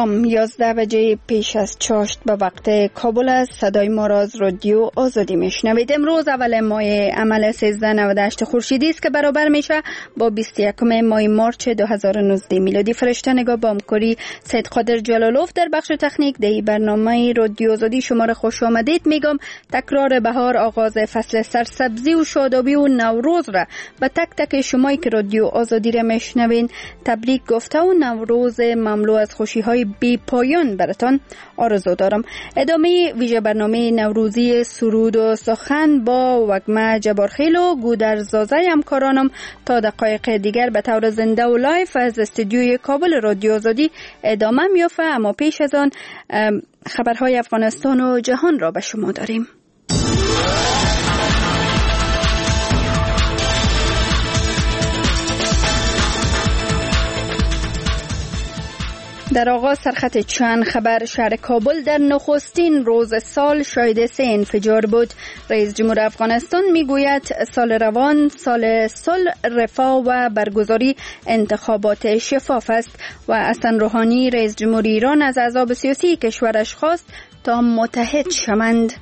سلام، 11 بجه پیش از چاشت به وقت کابل است. صدای ما را از رادیو آزادی میشنوید. امروز اول ماه عمل 1398 خورشیدی است که برابر میشه با 21 ماه مارچ 2019 میلادی. فرشته نگاه با همکاری سید قادر جلالوف در بخش تکنیک دهی برنامه رادیو آزادی شما را خوش آمدید میگم. تکرار بهار، آغاز فصل سرسبزی و شادابی و نوروز را به تک تک شمایی که رادیو آزادی را میشنوین تبریک گفته و نوروز مملو از خوشی های بی پایان براتان آرزو دارم. ادامه ویژه برنامه نوروزی سرود و سخن با وگمه جبارخیل و گودرزازه همکارانم تا دقایق دیگر به طور زنده و لایف از استودیوی کابل رادیو آزادی ادامه میافته. اما پیش از آن خبرهای افغانستان و جهان را به شما داریم. در آغاز سرخط چند خبر. شهر کابل در نخستین روز سال شاهد 3 انفجار بود. رئیس جمهور افغانستان میگوید سال روان سال صلح، رفاه و برگزاری انتخابات شفاف است و حسن روحانی رئیس جمهور ایران از احزاب سیاسی کشورش خواست تا متحد شوند.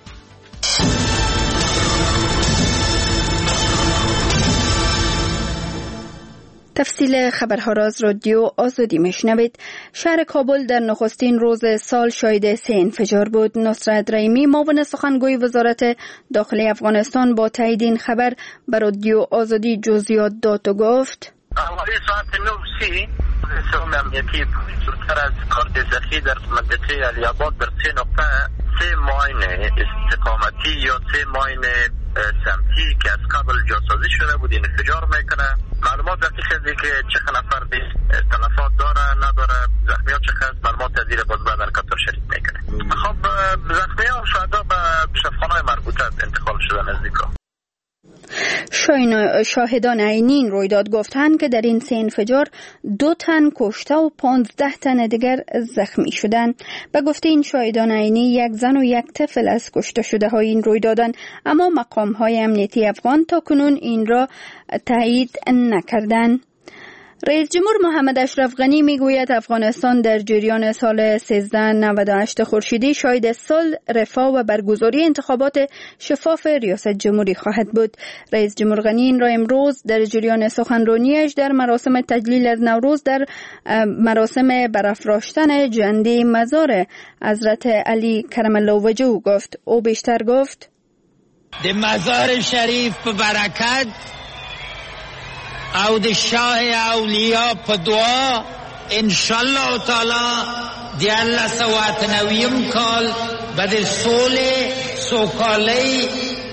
تفصیل خبرها را از رادیو آزادی میشنوید. شهر کابل در نخستین روز سال شاهد 3 انفجار بود. نصرت رحیمی معاون سخنگوی وزارت داخلی افغانستان با تایید این خبر بر رادیو آزادی جزئیات داد و گفت: حوالی ساعت 9:30 سوم امنیتی زودتر از کاردزخی در منطقه علی‌آباد در 3 نقطه 3 ماین استقامتی یا 3 ماین سمتی که از قبل جاسازی شده بود انفجار میکنه. معلومات دقیق از که چه نفر تلفات داره نداره، زخمیات چقدر، معلومات از این باز بعد الکاتر شریک میکنه. خب زخمیان شهدا به شفاخانه‌های مربوطه انتقال شدن نزدیکا. شاهدان عینی این رویداد گفتند که در این 3 انفجار 2 تن کشته و 15 تن دیگر زخمی شدند. به گفته این شاهدان عینی 1 زن و 1 طفل از کشته شده های این رویدادند، اما مقام های امنیتی افغان تا کنون این را تایید نکردند. رئیس جمهور محمد اشرف غنی میگوید افغانستان در جریان سال 1398 خورشیدی شاهد صلح، رفاه و برگزاری انتخابات شفاف ریاست جمهوری خواهد بود. رئیس جمهور غنی این را امروز در جریان سخنرانیش در مراسم تجلیل از نوروز در مراسم برافراشتن جنده مزار حضرت علی کرم الله وجهه گفت. او بیشتر گفت: د مزار شریف په برکت او د شاه اولیاء په دعا انشاءالله تعالی د الله سوات نویم کال به د صلح، سوکالی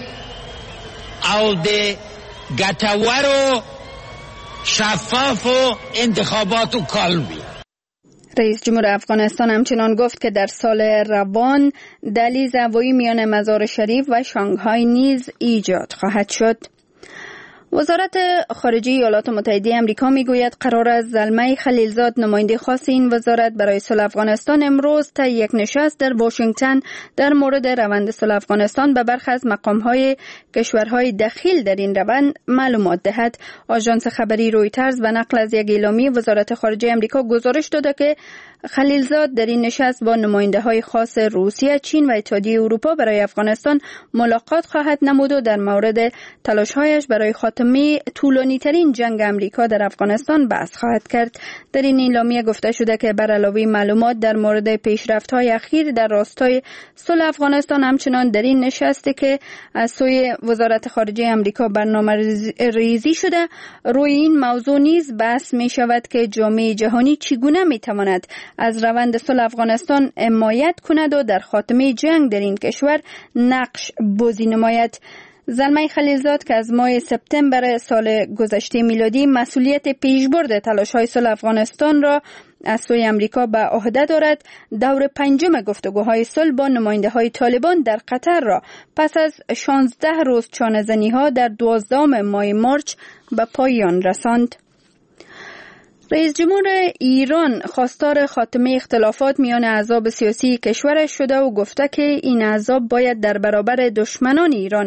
او د ګټورو شفافو انتخاباتو کال وي. رئیس جمهور افغانستان همچنان گفت که در سال روان دهلیز هوایی میان مزار شریف و شانگهای نیز ایجاد خواهد شد. وزارت خارجه ایالات متحده آمریکا میگوید قرار است زلمه خلیلزاد نماینده خاص این وزارت برای صلح افغانستان امروز تا یک نشست در واشنگتن در مورد روند صلح افغانستان به برخی از مقام‌های کشورهای دخیل در این روند معلومات دهد. آژانس خبری رویترز به نقل از یک اعلامیه وزارت خارجه آمریکا گزارش داده که خلیلزاد در این نشست با نماینده‌های خاص روسیه، چین و اتحادیه اروپا برای افغانستان ملاقات خواهد نمود و در مورد تلاش‌هایش برای خاتمه طولانی‌ترین جنگ امریکا در افغانستان بحث خواهد کرد. در این اعلامیه گفته شده که بر علاوه معلومات در مورد پیشرفت‌های اخیر در راستای صلح افغانستان، همچنان در این نشست که از سوی وزارت خارجه آمریکا برنامه‌ریزی شده روی این موضوع نیز بحث می‌شود که جامعه جهانی چگونه می‌تواند از روند صلح افغانستان حمایت کند و در خاتمه جنگ در این کشور نقش بازی نماید. زلمه خلیلزاد که از ماه سپتامبر سال گذشته میلادی مسئولیت پیشبرد تلاش‌های صلح افغانستان را از سوی آمریکا به عهده دارد، دور 5 گفتگوهای صلح با نماینده‌های طالبان در قطر را پس از 16 روز چانه‌زنی‌ها در 12 ماه مارچ به پایان رساند. رئیس جمهور ایران خواستار خاتمه اختلافات میان احزاب سیاسی کشورش شده و گفته که این احزاب باید در برابر دشمنان ایران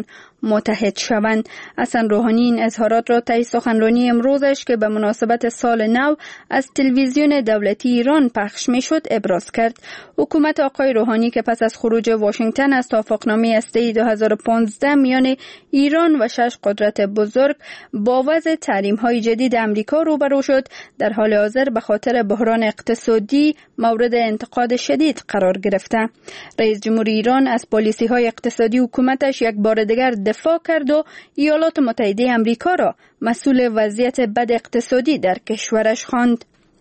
متحد شوند. حسن روحانی این اظهارات را طی سخنرانی امروزش که به مناسبت سال نو از تلویزیون دولتی ایران پخش میشد ابراز کرد. حکومت آقای روحانی که پس از خروج واشنگتن از توافقنامه هسته‌ای 2015 میان ایران و 6 قدرت بزرگ با وضع تحریم‌های جدید امریکا روبرو شد، در حال حاضر به خاطر بحران اقتصادی مورد انتقاد شدید قرار گرفته. رئیس جمهور ایران از پالیسی‌های اقتصادی حکومتش یک بار دیگر دفاع کرد و ایالات متحده امریکا را مسئول وضعیت بد اقتصادی در کشورش خواند.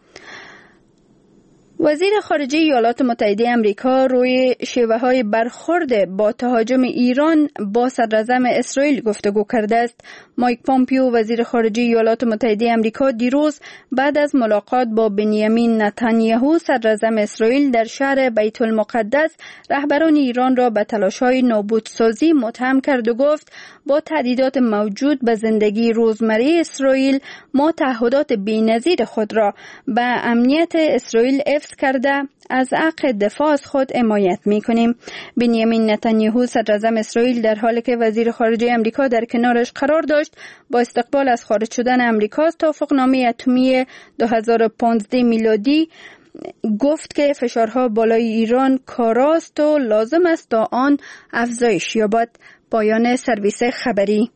وزیر خارجه ایالات متحده امریکا روی شیوه‌های برخورد با تهاجم ایران با صدراعظم اسرائیل گفتگو کرده است. مایک پامپیو وزیر خارجه ایالات متحده امریکا دیروز بعد از ملاقات با بنیامین نتانیاهو صدراعظم اسرائیل در شهر بیت المقدس رهبران ایران را به تلاش‌های نابودسازی متهم کرد و گفت با تهدیدات موجود به زندگی روزمره اسرائیل ما تعهدات بی‌نظیر خود را به امنیت اسرائیل حفظ کرده از حق دفاع از خود حمایت می‌کنیم. بنیامین نتانیاهو صدراعظم اسرائیل در حالی که وزیر خارجه امریکا در کنارش قرار داشت با استقبال از خارج شدن امریکا از توافقنامه اتمی 2015 میلادی گفت که فشارها بالای ایران کاراست و لازم است تا آن افزایش یابد. پایان سرویس خبری.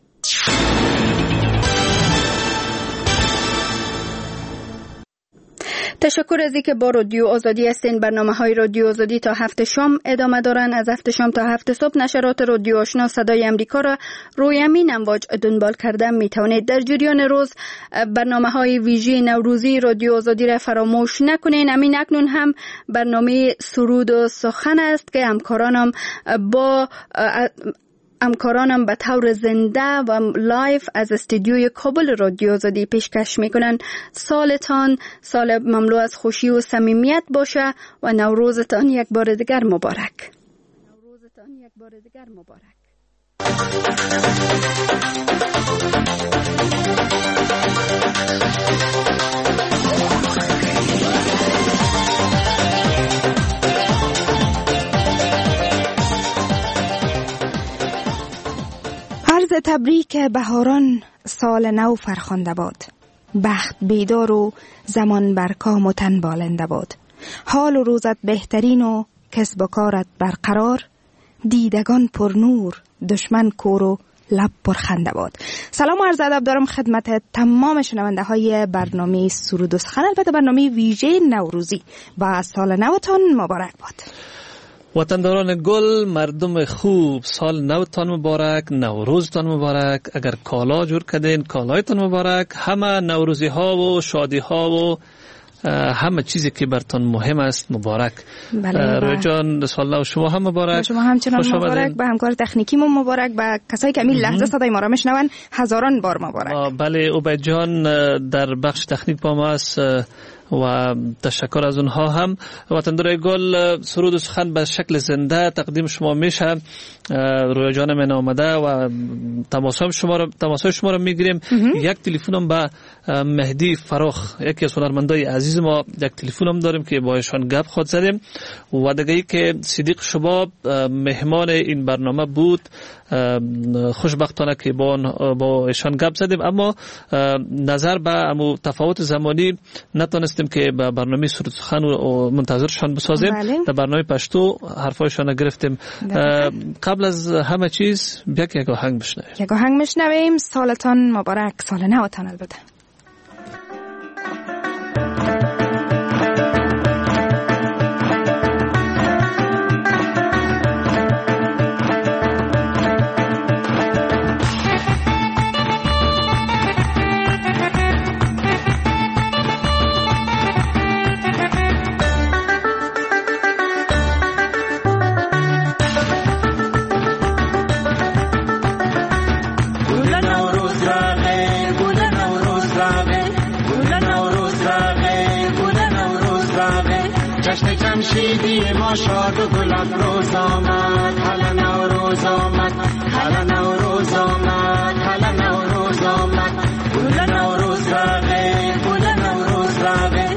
تشکر از اینکه با رادیو آزادی هستین. برنامه‌های رادیو آزادی تا 7 شام ادامه دارن. از 7 شام تا 7 صبح نشرات رادیو آشنا صدای امریکا را روی همین امواج دنبال کرده می توانید. در جریان روز برنامه‌های ویژه نوروزی رادیو آزادی را فراموش نکنین. همین اکنون هم برنامه سرود و سخن است که همکارانم به طور زنده و لایف از استودیوی کابل رادیو آزادی پیشکش میکنن. سالتان سال مملو از خوشی و صمیمیت باشه و نوروزتان یک بار دیگر مبارک. عرض تبریک بهاران سال نو فرخنده باد. بخت بیدار و زمان بر کام و تن بالنده باد. حال و روزت بهترین و کسب و کارت برقرار. دیدگان پر نور دشمن کور و لب پر خنده باد. سلام و عرض ادب دارم خدمت تمام شنونده های برنامه سرود و سخن، البته برنامه ویژه نوروزی. و سال نوتان مبارک باد. وطنداران گل، مردم خوب، سال نوتان مبارک، نوروزتان مبارک. اگر کالا جور کردین کالایتان مبارک. همه نوروزی ها و شادی ها و همه چیزی که برتان مهم است مبارک. روی جان سال نو شما هم مبارک. شما همچنان مبارک. به همکار تکنیکی ما مبارک. به کسایی که این لحظه صدای ما را میشنون هزاران بار مبارک. بله عبید جان در بخش تکنیک با ما است و تشکر از اونها هم. وطندار گل، سرود و سخن به شکل زنده تقدیم شما میشه. روی جان من آمده و تماسای شما رو میگیریم. یک تلفنم به مهدی فراخ، یکی از هنرمندای عزیز ما، یک تلفنم داریم که با ایشان گپ خود زدیم و دیگه که صدیق شباب مهمان این برنامه بود. خوشبختانه که با ایشان گپ زدیم، اما نظر به تفاوت زمانی نتونستیم که به برنامه سرود سخن و منتظرشان بسازیم. در برنامه پشتو حرفایشان گرفتیم. قبل از همه چیز یک آهنگ بشنویم. یک آهنگ میشنویم. سالتان مبارک، سال نوتان البته. جمشیدی ما شاد و گل افروز آمد. هلا نوروز آمد، هلا نوروز آمد، هلا نوروز آمد. گل نوروز راغه، گل نوروز راغه.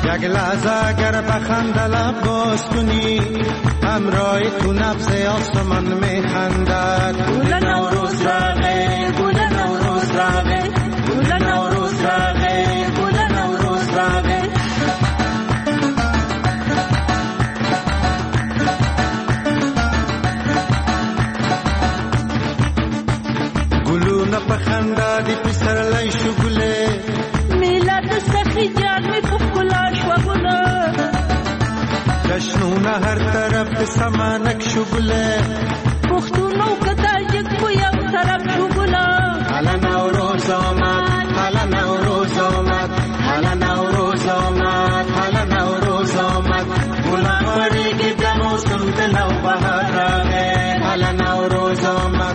یک لحظه اگر بخنده لب باز کنی همراه تو نبض آسمان میخندد. گل نوروز رقه گل نوروز رقه گل نوروز رقه گل نوروز رقه. گلونه بخنده دی پسر لای شگله میلاد سخی جرمی پخلاش و گله جشنونه هر طرف سمانک شگله پختونو کتاجک بویم طرف شگله. حالا نوروز آمد حالا نوروز آمد حالا نوروز آمد حالا نوروز آمد. گلان وریگی دموسم دلو بهار راغه حالا نوروز آمد.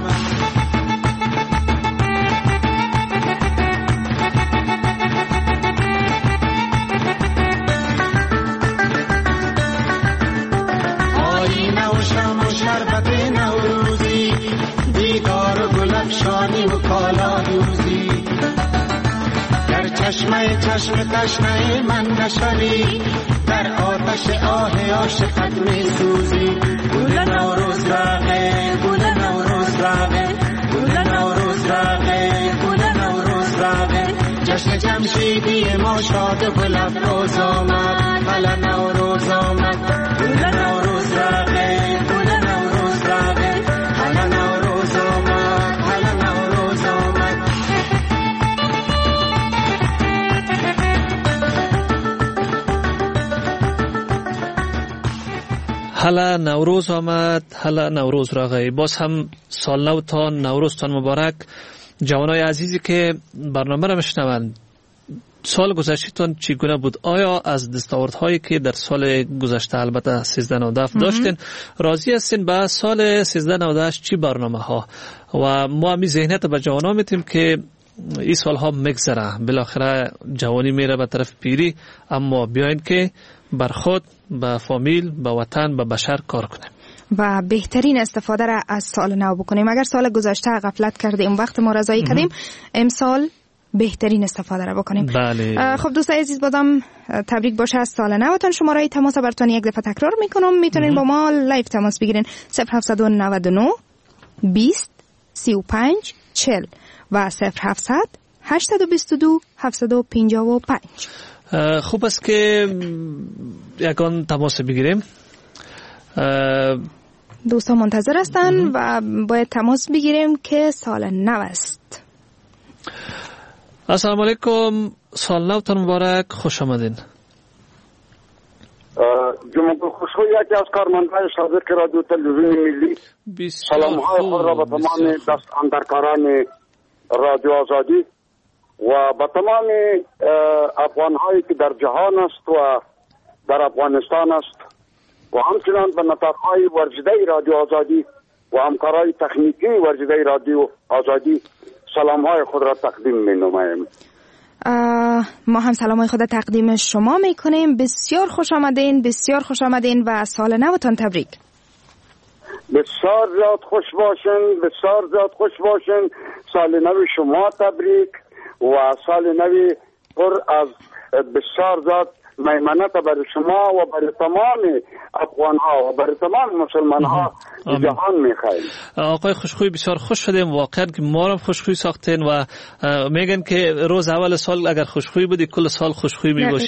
شربت نوروزی دیدار و گلفشانی و کالا دوزی. در چشمه تشنه من نشوی در آتش آه عاشقت می سوزی. گل نوروز رقه گل نوروز رقه گل نوروز رقه گل نوروز رقه. جشن جمشیدی ما شاد و گل افروز آمد حالا نوروز آمد. گل نوروز رقه حالا نوروز آمد حالا نوروز راغی. باز هم سال نوتان نوروزتان مبارک. جوانای عزیزی که برنامه را میشنوند سال گذشتهتان چگونه بود؟ آیا از دستاوردهایی که در سال گذشته البته 1397 داشتین راضی هستین؟ به سال 1398 چی برنامه ها و ما هم ذهنیت به جوانا میتیم که این سالها میگذره بالاخره جوانی میره به طرف پیری، اما بیاین که بر خود، به فامیل، به وطن، به بشر کار کنیم و بهترین استفاده را از سال نو بکنیم. اگر سال گذشته غفلت کردیم، وقت ما رضایی کردیم، امسال بهترین استفاده را بکنیم. بله. خب دوستای عزیز، بازم تبریک باشه از سال نوتان. شماره تماس براتون یک دفعه تکرار میکنم، میتونین با ما لایو تماس بگیرین 0799 20 35 40 و 0700 822 755. خوب است که یکان تماس بگیریم. دوستان منتظر هستن و باید تماس بگیریم که سال نو است. السلام علیکم، سال نوتان مبارک، خوش آمدین. جمعه خوشخوی یکی از کارمندهای سابق رادیو تلویزیون ملی، سلام های خود را به تمام دست اندرکاران رادیو آزادی و به تمام افغان هایی که در جهان است و در افغانستان است و همچنان به نطاقهای ورزیده رادیو آزادی و همکارای تکنیکی ورزیده رادیو آزادی سلام های خود را تقدیم می نماییم. ما هم سلام های خود را تقدیم شما می کنیم. بسیار خوش آمدین، بسیار خوش آمدین و سال نوتان تبریک. بسیار زیاد خوش باشین، بسیار زیاد خوش باشین. سال نو شما تبریک و سال نو پر از بسیار زیاد میمنت برای شما و برای تمام افغان ها و برای تمام مسلمان ها جهان میخوایم. آقای خوشخوی بسیار خوش شدیم، واقعا که ما رو خوشخوی ساختین و میگن که روز اول سال اگر خوشخوی بودی کل سال خوشخوی میباشی.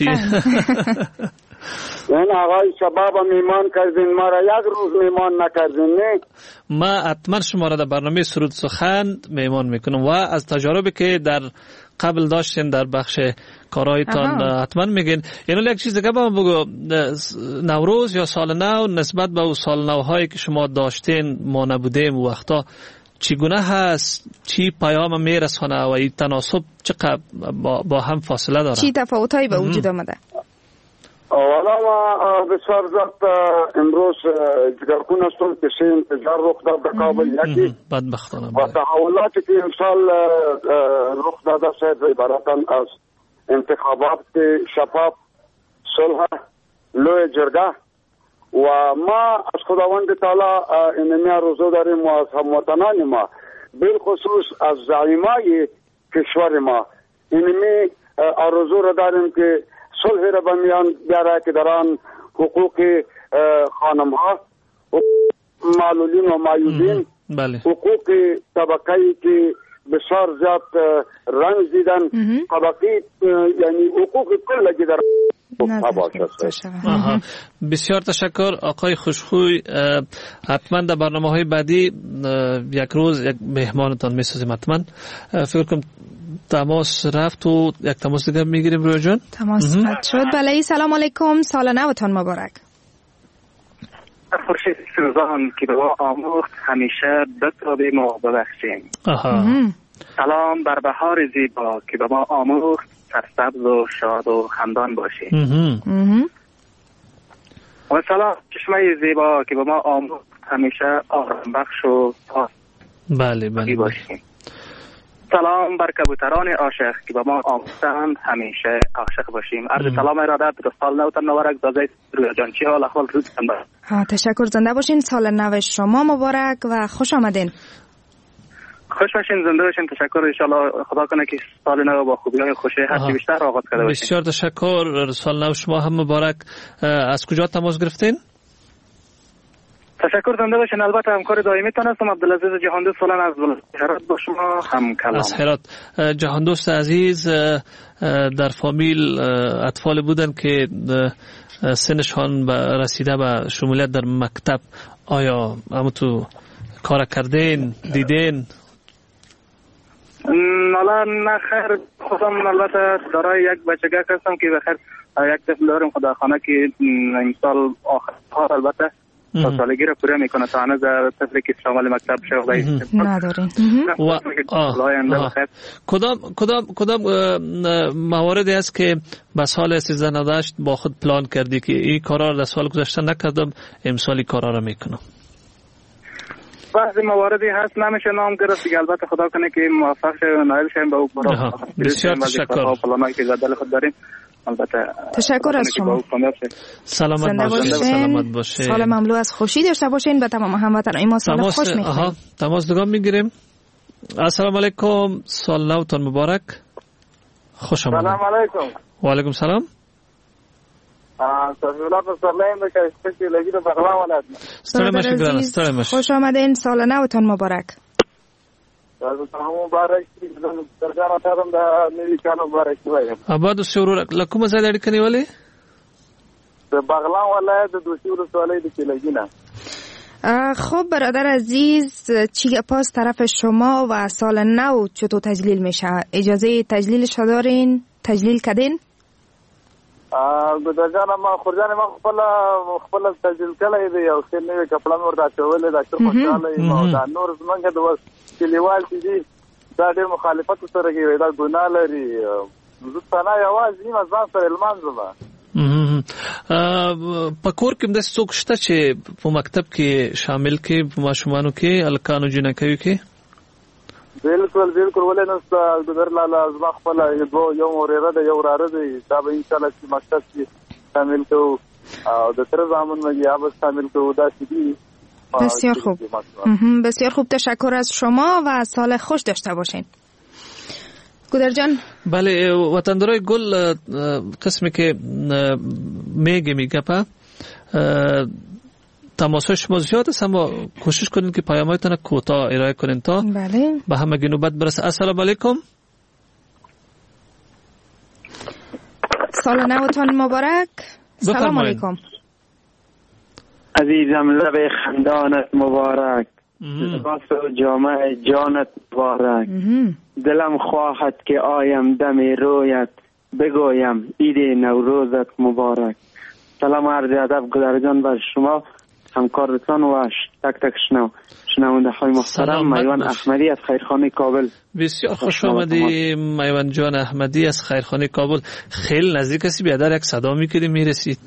این آقای شباب میمان کردین، ما را یک روز میمان نکردین. نه ما حتما شما را در برنامه سرود سخن میمان میکنم و از تجاربی که در قبل داشتین در بخش کارهایتان حتما میگین. یعنی یک چیز دیگه با بگو، نوروز یا سال نو نسبت به سال نوهایی که شما داشتین ما نبودیم و وقتا چگونه هست؟ چی پیام میرسونه و این تناسب چقدر با هم فاصله داره؟ چی تفاوتایی به وجود آمده؟ والا ما بسیار زیاد امروز جگرگون هستم که سه انتظار رخ داد در کابل. یکی بدبختانه و تحولاتی که امسال رخ داده شد عبارتن از انتخابات شفاف، صلح، لوی جرگه و ما از خداوند تعالی اینمی آرزو داریم و از هموطنان ما بالخصوص از زعیمای کشور ما اینمی آرزو را داریم که صلح را به میان بیاره که در آن حقوق خانم ها، معلولین و معیوبین، حقوق طبقه‌ای که بسیار زیاد رنج دیدن، طبقه یعنی حقوق کل در بسیار تشکر آقای خوشخوی. حتما در برنامه‌های بعدی یک روز یک مهمانتان می‌سازیم. حتما فکر کنم تماس رفت و یک تماس دیگه میگیریم. رویا جان تماس قطع شد. بله سلام علیکم، سال نوتان مبارک. خورشید سوزان که به ما آموخت همیشه بتابیم و ببخشیم. سلام بر بهار زیبا که به ما آموخت سرسبز و شاد و خندان باشیم. و سلام چشمه زیبا که به ما آموخت همیشه آرام بخش و پاس باشیم. سلام بر کبوتران عاشق که به ما آموختند همیشه عاشق باشیم. عرض سلام ارادت به سال نوتان مبارک. دادای رویا جان چی حال احوال روزتان بخیر؟ تشکر، زنده باشین. سال نو شما مبارک و خوش آمدین. خوش باشین، زنده باشین. تشکر. ان شاء الله خدا کنه که سال نو با خوبی‌های خوشی هرچی بیشتر آغاز کرده باشین. بسیار تشکر. سال نو شما هم مبارک. از کجا تماس گرفتین؟ تشکر، زنده باشین. البته همکار دائمی تان هستم، عبدالعزیز جهاندوست سالن از هرات با شما هم کلام. از هرات. جهاندوست عزیز در فامیل اطفال بودن که سنشان رسیده به شمولیت در مکتب. آیا همون تو کار کردین، دیدین؟ نه خیر، خودم البته دارای یک بچگک هستم که بخیر یک طفل دارم خداخانه که امسال آخر البته تا سالگی را پوره میکنه تا هنوز طفلی که شامل مکتب شده ندارین. کدام مواردی است که به سال 1398 با خود پلان کردی که این کارا را در سال گذشته نکردم امسالی کارا را میکنم؟ بعضی مواردی هست نمیشه نام گرفت دیگه، البته خدا کنه که موفق شویم نایل شویم به اون برای بسیار تشکر. پلانایی که بدل خود داریم. البته تشکر از شما. سلامت باشین. سال مملو از خوشی داشته باشین. به تمام هموطنان ما سال خوش می‌خوایم. تماس دیگه میگیریم. السلام علیکم، سال نوتان مبارک. خوش آمدید. سلام علیکم. و علیکم سلام. خوش آمدین. سال نوتان مبارک. آباد سرور لکوم زاد اړیکه نیولې د بغلان ولایت د دوشي ولسوالۍ د کلګینه. خب برادر عزیز، چی پاس طرف شما و سال نو چطور تجلیل میشه؟ اجازه تجلیلش دارین؟ تجلیل کردین؟ ګداجان ما خورجان ما خپل تجلیل کړی دی او څه نوې کپړه مور دا چولې دا څه خوشاله یم دا نور زمونږ د کلیوال چې دا ډېر مخالفت سره کوي دا ګناه لري. زه څنګه یوازې نیم ځان سره لمانځم. په کور کې د څوک شته چې په مکتب کې شامل کې په ماشومانو کې الکانو جنکوي کې؟ بالکل ولې نه ګذر لاله زما خپل یو ورېره ده یو وراره دی دا به انشاءالله چې مکتب کې شامل کوو او د تر زمان مگه به شامل کوو دا چې بسیار خوب. بسیار خوب، تشکر از شما و سال خوش داشته باشین. گودر جان. بله وطندرای گل قسمی که میگه پا تماسای شما زیاد است اما کوشش کنین که پیام‌هایتان کوتاه ارائه کنین تا بله به همگی نوبت برسه. السلام علیکم. سال نوتان مبارک. سلام علیکم. عزیزم لب خندانت مبارک، لباس و جامعه جانت مبارک. دلم خواهد که آیم دم رویت بگویم عید نوروزت مبارک. سلام عرض ادب گذر جان بر شما همکارتان و تک شنونده های محترم. میوان احمدی از خیرخانه کابل. بسیار خوش آمدی میوان جان احمدی از خیرخانه کابل. خیلی نزدیک هستی، بیادر یک صدا میکردی میرسید.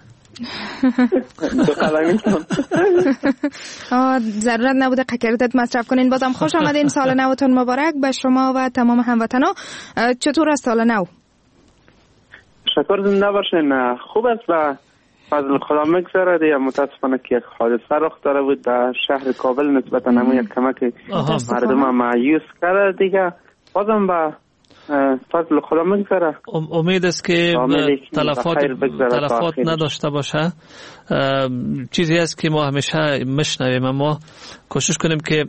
ضرورت نبوده قکرتت مصرف کنین. بازم خوش آمدین. سال نوتون مبارک به شما و تمام هموطنا. چطور است سال نو؟ شکر، زنده باشین. خوب است و فضل خدا مگذره دیگه. متاسفانه که یک حادثه رخ داره بود در شهر کابل نسبتا همون یک کمک مردم معیوس کرده دیگه. بازم با فضل خدا مگذره. امید است که تلفات نداشته باشه. چیزی است که ما همیشه میشنویم، اما کوشش کنیم که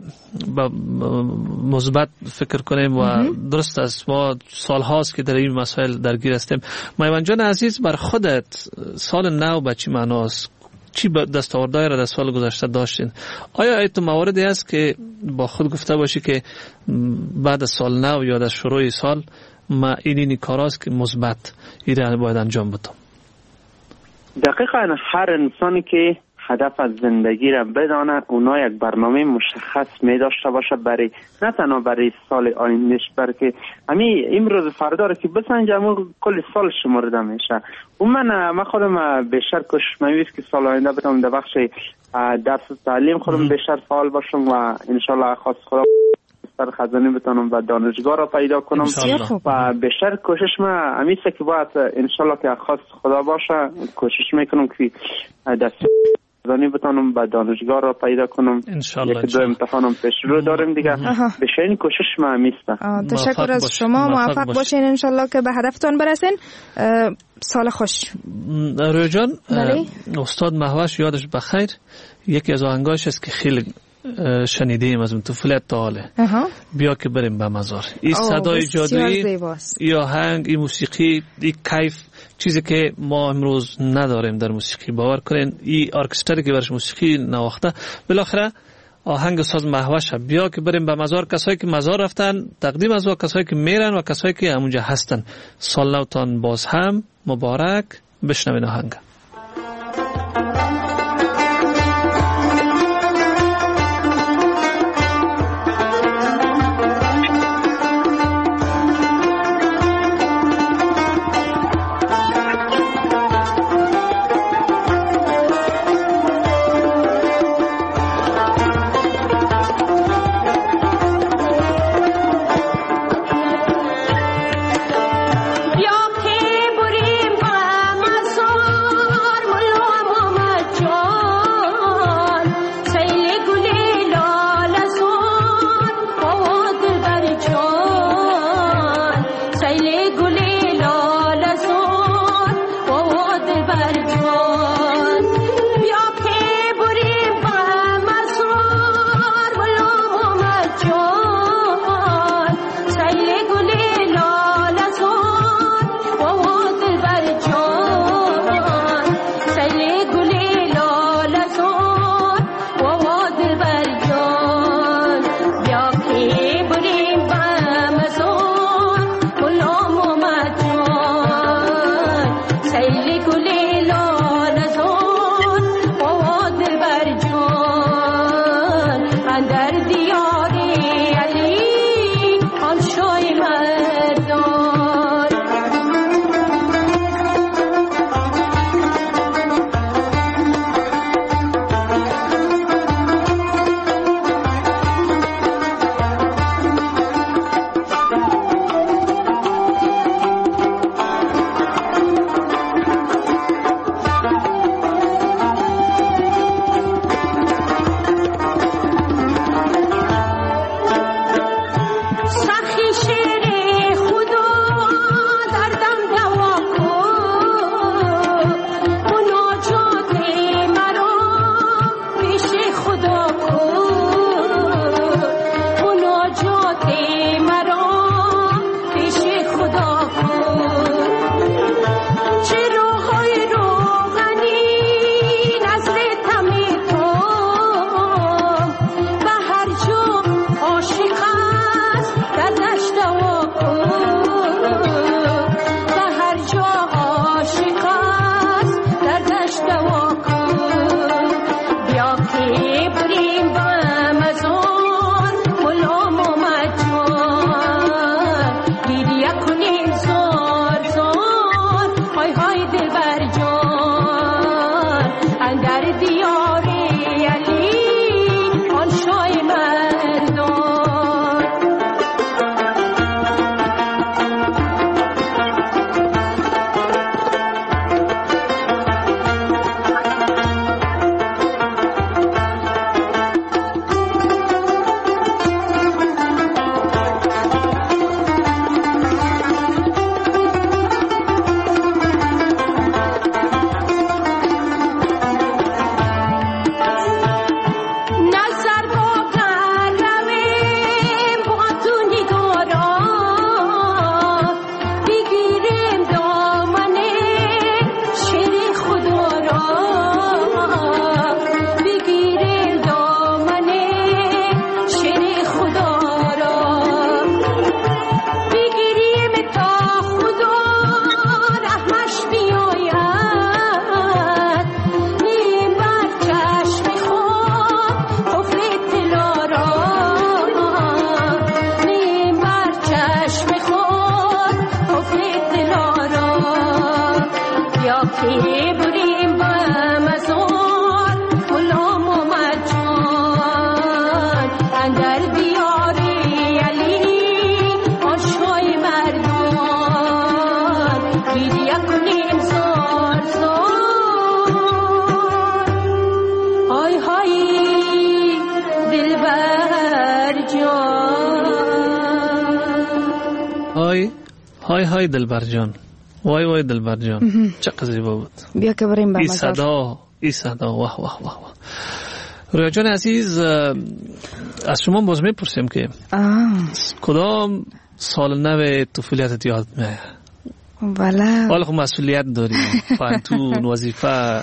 مثبت فکر کنیم و درست است. ما سال هاست که در این مسائل درگیر هستیم. میوند جان عزیز، بر خودت سال نو به چی معناست؟ چی دستاوردهای را در سال گذشته داشتین؟ آیا ایت مواردی است که با خود گفته باشی که بعد از سال نو یا از شروع سال ما اینی کاراست که مثبت ایران باید انجام بدم؟ دقیقاً هر انسانی که هدف از زندگی را بدانه، اونا یک برنامه مشخص می داشته باشه برای نه تنها برای سال آیندهش، بلکه همین امروز فردا رو که بسنجم کل سال شمرده میشه. و من خودم بیشتر کوشش می‌کنم که سال آینده بتونم در بخش درس و تعلیم خودم بیشتر فعال باشم و ان شاء الله خواست خدا سر خزانه بتونم و دانشگاه را پیدا کنم و بیشتر کوشش من همیشه که باید ان شاء الله که خواست خدا باشه کوشش میکنم که دست خزانه بتونم و دانشگاه را پیدا کنم. یکی دو امتحانم پیش رو داریم دیگه. بیشتر این کوشش من همیشه. تشکر از شما، موفق باشین ان شاء الله که به هدفتون برسین. سال خوش. رویا جان، استاد مهوش یادش بخیر، یکی از آهنگاش است که خیلی شنیدیم از اون طفولیت تا حاله. بیا که بریم به مزار. این صدای جادویی، این آهنگ، این موسیقی، این کیف، چیزی که ما امروز نداریم در موسیقی. باور کنین این ارکستری که برش موسیقی نواخته، بالاخره آهنگ ساز مهوش. بیا که بریم به مزار. کسایی که مزار رفتن تقدیم از کسایی که میرن و کسایی که همونجا هستن، سال نوتان باز هم مبارک. بشنوین آهنگ. Say, های های دلبر جان، وای وای دلبر جان، چقدر زیبا بود. بیا که بریم به مزار. این صدا واه واه واه. رویا جان عزیز، از شما باز میپرسیم که کدام سال نو طفولیتت یاد میاد؟ والا حالا خب مسئولیت داری، فانتون، وظیفه،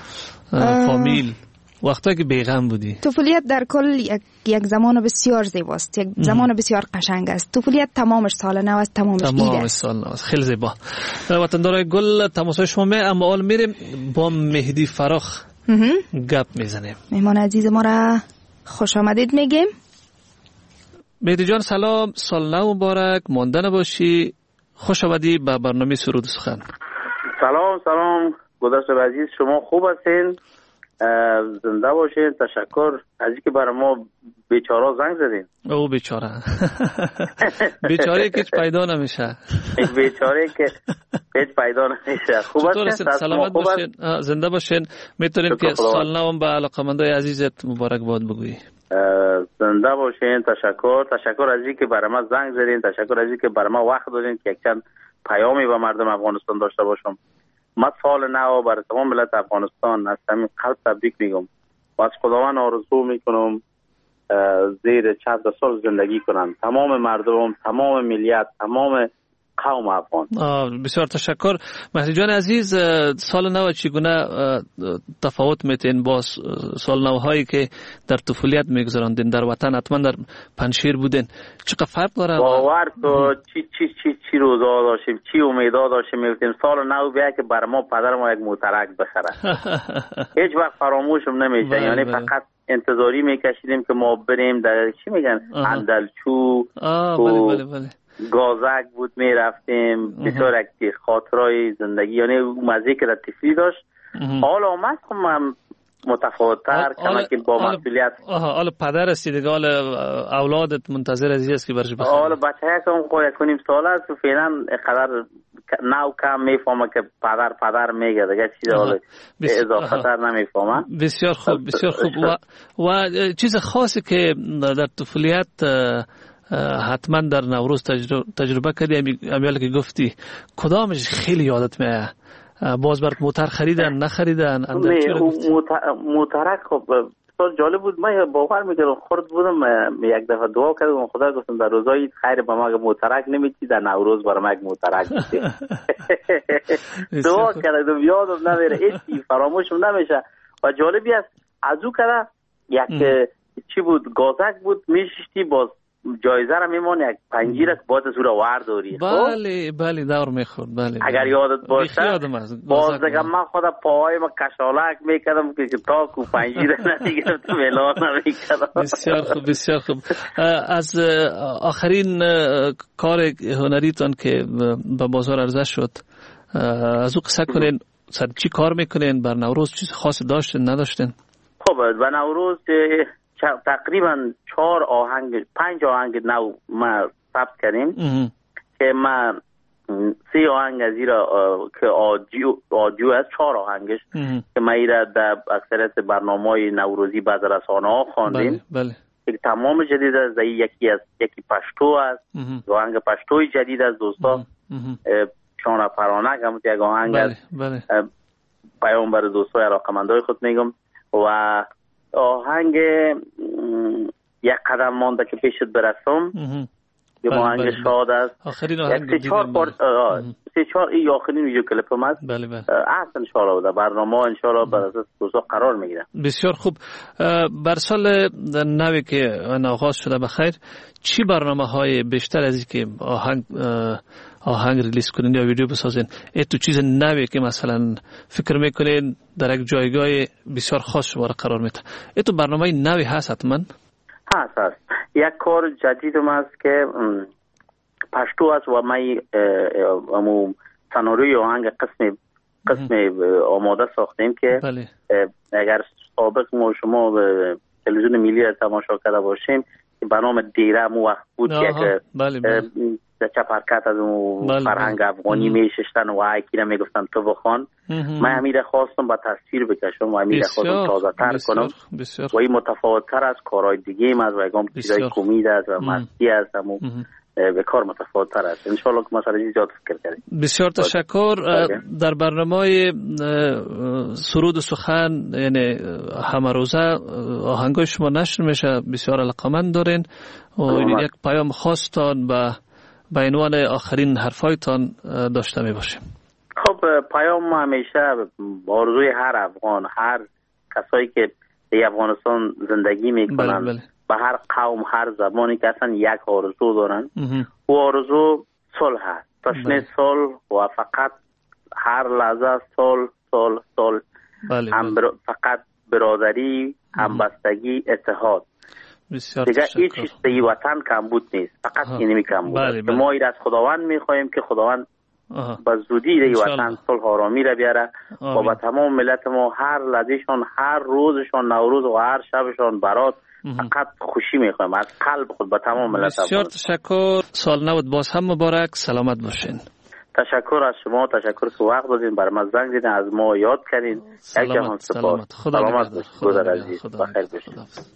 فامیل، وقتی که بیغم بودی. طفولیت در کل یک زمان بسیار زیباست، یک زمان بسیار قشنگ است. طفولیت تمامش سال نو است، تمامش عید است. سال نو است. خیلی زیبا. وطندارای گل، تماسای شما می، اما حال میریم با مهدی فراخ گپ میزنیم. مهمان عزیز ما را خوش آمدید میگیم. مهدی جان سلام، سال نو مبارک، مانده نباشی، خوش آمدی به برنامه سرود سخن. سلام گذشته عزیز، شما خوب هستین؟ زنده باشین. تشکر از اینکه برای ما بیچاره زنگ زدین. او بیچاره بیچاره که پیدا نمیشه. بیچاره که هیچ پیدا نمیشه. خوب هستین؟ سلامت باشین، زنده باشین. میتونیم که سال نو به علاقمندای عزیزت مبارک باد بگویی. زنده باشین. تشکر از اینکه برای ما زنگ زدین. تشکر از اینکه برای ما وقت دادین که یک چند پیامی به مردم افغانستان داشته باشم. من سال نو برای تمام ملت افغانستان از همین قلب تبریک میگم و از خداوند آرزو میکنم زیر چتر صلح زندگی کنن تمام مردم، تمام ملیت، تمام قوم افغان. بسیار تشکر مهدی جان عزیز. سال نو چگونه تفاوت میتین با سال نوهایی که در طفولیت میگذراندین در وطن؟ حتما در پنشیر بودین، چقدر فرق داره؟ باور تو چی روزا داشتیم، چی امیدا داشتیم. میگفتیم سال نو بیا که بر ما پدر ما یک موترک بخره. هیچ وقت فراموشم نمیشه. یعنی فقط انتظاری میکشیدیم که ما بریم در چی میگن اندلچو. بله. گازک بود میرفتیم. بسیار اکتی خاطرهای زندگی، یعنی مزه که در طفلی داشت. حال آمد هم متفاوت‌تر که با مسئولیت. حالا پدر هستی دیگه، حالا اولادت منتظر عزیزی است که برش بخوره. حالا بچه هم خواهی کنیم سال است و فعلا قدر نو کم میفهمه که پدر میگه دیگه چیز حالا اضافه تر نمیفهمه. بسیار خوب و چیز خاصی که در طفولیت حتما در نوروز تجربه کردی، امیال که گفتی کدامش خیلی یادت میاد؟ باز برات موتر خریدن نخریدن؟ موترک خب جالب بود. من باور میکردم خورد بودم، یک دفعه دعا کردم خدا گفتم در روزای خیر به ما موترک نمیدی، در نوروز برای ما یک موترک بدی. دعا کردم یادم نمیره، هیچ فراموشم نمیشه. و جالبی است از او کده یک چی بود، گازک بود میشیشتی، باز جایزه را میمون یک پنجیره که باید از او را ورداری. بله دور میخورد. بله اگر یادت باشه باز دیگه من خود پاهای ما کشالک میکردم که تاکو پنجیره ندیگرم تو ملان نمیکردم. بسیار خوب. از آخرین کار هنریتان که به بازار عرضه شد از او قصه کنین. چی کار میکنین؟ بر نوروز چیز خاص داشتین نداشتین؟ خب به نوروز تقریبا 5 آهنگ نو ما ثبت کردیم که ما 3 آهنگ از ایرا که آدیو است، 4 آهنگش که ما ایرا در اکثریت برنامه‌های نوروزی بعد رسانه ها خواندیم. بله. که تمام جدید است. یکی پشتو است، آهنگ پشتوی جدید است دوستا. شانه پرانک هم یک آهنگ است. بله. پیام بر دوستای علاقمندای خود میگم. و آهنگ یک قدم مانده که پیشت برسم یه آهنگ شاد است. آخرین آهنگ 3-4 این آخرین ویدیو کلیپ هم است. بله. اصلا انشاءالله در برنامه انشاءالله بر اساس دوستا قرار میگیره. بسیار خوب. بر سال نوی که آغاز شده بخیر، چی برنامه های بیشتر از این که آهنگ ریلیز کنین یا ویدیو بسازین، تو چیز نوی که مثلا فکر میکنین در یک جایگاه بسیار خاص شما را قرار میده، تو برنامه نوی هست حتما؟ هست. یک کار جدیدم هست که پشتو است و ما سناریوی آهنگ قسم آماده ساختیم که اگر سابق ما شما به تلویزیون ملی تماشا کرده باشیم به نام دیره مو وقت بود که چپ حرکت از اون فرهنگ افغانی میششتن و هایکی را میگفتن تو بخوان. من همیره خواستم با تصویر بکشم و همیره خواستم تازه تر کنم و این متفاوت تر از کارهای دیگه ایم از و اگام چیزای کمید است و مستی است. به کار متفاوت تر است. ان شاء الله که مسئله ایجاد فکر کردیم. بسیار تشکر. در برنامه سرود و سخن یعنی همه روزه آهنگای شما نشر میشه، بسیار علاقمند دارین و یک پیام خاصتان به عنوان آخرین حرفایتان داشته می باشیم. خب پیام ما همیشه آرزوی هر افغان، هر کسایی که در افغانستان زندگی میکنن، بله. به هر قوم، هر زبانی که اصلا یک آرزو دارن و آرزو صلح است. تشنه صلح و فقط هر لحظه صلح بله. فقط برادری، همبستگی، اتحاد. دیگه هیچ چیز در وطن کمبود نیست، فقط اینمی کمبود. بله. ما این از خداوند میخواهیم که خداوند با زودی در وطن صلح آرامی را بیاره و با تمام ملت ما هر لحظهشان، هر روزشان نوروز و هر شبشان برات فقط خوشی میخوایم از قلب خود با تمام ملت. بسیار تشکر. سال نو باز هم مبارک. سلامت باشین. تشکر از شما، تشکر که وقت دادین برای ما زنگ زدین، از ما یاد کردین. یک جهان سپاس. سلامت باشید. گذر عزیز بخیر باشید.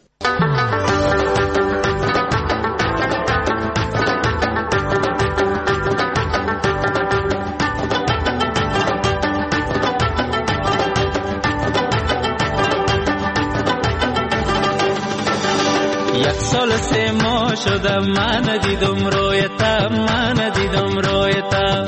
یک سال 3 ماه شده من ندیدم رویتا، من ندیدم رویتا،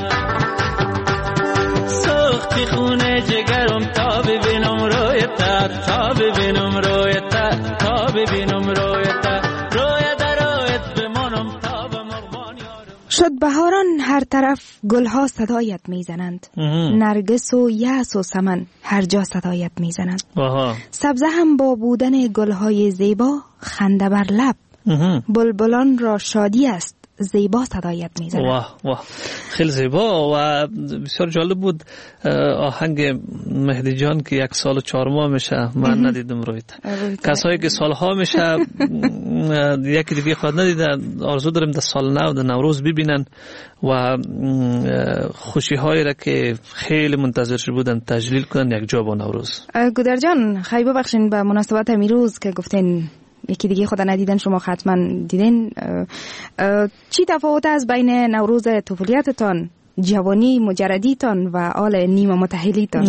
سوختی خونه جگرم تا ببینم رویتا، تا ببینم رویتا، تا ببینم رویتا، رویت بمانم تا به مرغان یارم. شد بهاران هر طرف گلها صدایت میزنند، نرگس و یاس و سمن هر جا صدایت میزنند. سبزه هم با بودن گلهای زیبا خنده بر لب، بلبلان را شادی است زیبا صدایت میزنند. واه خیلی زیبا و بسیار جالب بود آهنگ مهدی جان که 1 سال و 4 ماه میشه من ندیدم رویت. کسایی که سالها میشه یکی دیگه خود ندیدن آرزو داریم در سال نو در نوروز ببینن و خوشی هایی را که خیلی منتظر بودن تجلیل کنن یک جا با نوروز. گودر جان خیلی ببخشین به مناسبت امیروز که گفتین یکی دیگه خدا ندیدن، شما حتما دیدین. چی تفاوت از بین نوروز طفولیتتان، جوانی مجردیتان و آل نیمه متأهلیتان؟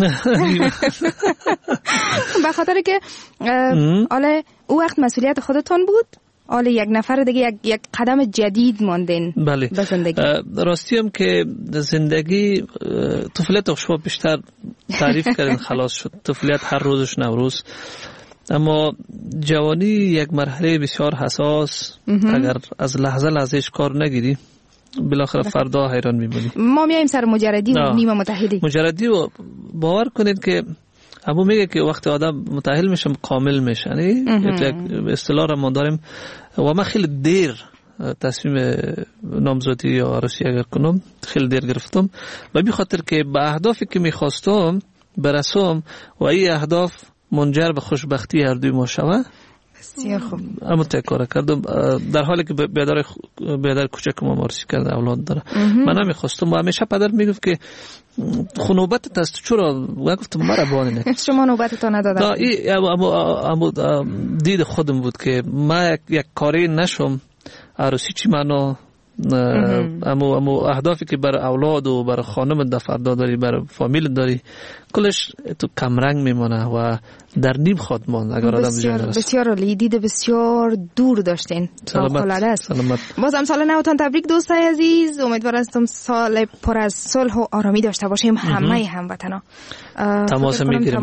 به خاطر که آل او وقت مسئولیت خودتان بود، آل یک نفر دیگه یک قدم جدید ماندین. بله. به زندگی. راستی هم که زندگی طفولیت شما بیشتر تعریف کردین خلاص شد، طفولیت هر روزش نوروز، اما جوانی یک مرحله بسیار حساس، اگر از لحظهش کار نگیری بالاخره فردا حیران میمونی. ما میایم سر مجردی و نیمه متأهلی. مجردی و باور کنید که ابو میگه که وقتی آدم متأهل میشه کامل میشه، یک اصطلاح را ما داریم و من خیلی دیر تصمیم نامزدی یا عروسی اگر کنم خیلی دیر گرفتم و به خاطر که به اهدافی که میخواستم برسم و این اهداف منجر به خوشبختی هر دوی ما شوه. بسیار خوب. اما تکرار کردم در حالی که بیادر کوچک ما مرسی کرده اولاد داره. من نمیخواستم و همیشه پدر میگفت که خو نوبتت است چرا؟ گفتم مرا بانی نکن. شما نوبتتو ندادن. اما دید خودم بود که ما یک کاری نشم عروسی چی معنا، اما اهدافی که برای اولاد و برای خانم در فردا داری، برای فامیل داری، کلش تو کمرنگ میمونه و در نیم خود ماند اگر آدم بجای نرسه. بسیار عالی، دید بسیار دور داشتین. سلامت. بازم سال نوتان تبریک دوستای عزیز، امیدوار هستم سال پر از صلح و آرامی داشته باشیم همه هموطنا. تماس میگیریم.